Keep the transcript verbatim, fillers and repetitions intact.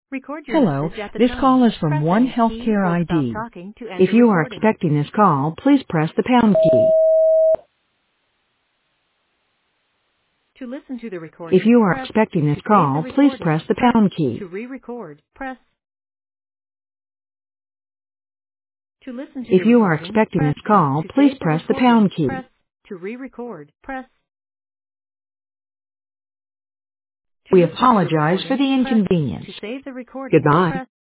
Record your Hello, message at the this call tone. is from Press One any key Healthcare or stop I D. talking to end If the you are recording. expecting this call, please press the pound key. To listen to the If recording, you are press. expecting this To save the call, please recording, press the press. pound key. To re-record, press. To listen to If the you are recording, expecting press. this call, To please save the press the recording, pound key. press. To re-record, press. To We listen to the apologize for recording, the press. inconvenience. To save the recording, Goodbye. press.